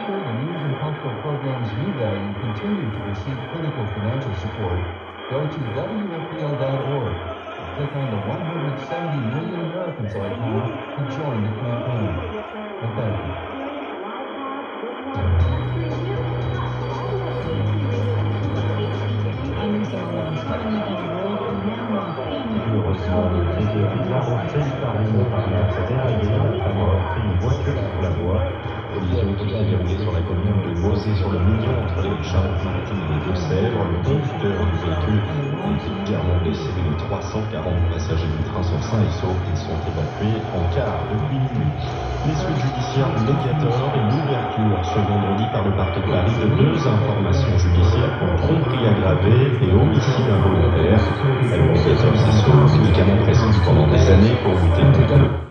sure the news and cultural programs you value continue to receive critical financial support, go to WFPL.org and click on the 170 Million Americans icon to join the campaign. And thank you. Heureusement, Frédéric Larocque par une partenaire arrivée, la femme a pris une voiture pour la voie. Collision qui s'est déroulée sur la commune de Mosée-sur-le-Mignon entre les Charentes-Maritimes et les Deux-Sèvres. Le conducteur du véhicule a été légèrement blessé. Les 340 passagers du train sont sains et saufs et sont évacués en car depuis minuit. Les suites judiciaires du Mediator et l'ouverture ce vendredi par le parquet de Paris de 2 informations judiciaires pour tromperie aggravée et homicide involontaire. Le Mediator, c'est ce médicament prescrit pendant des années pour lutter contre le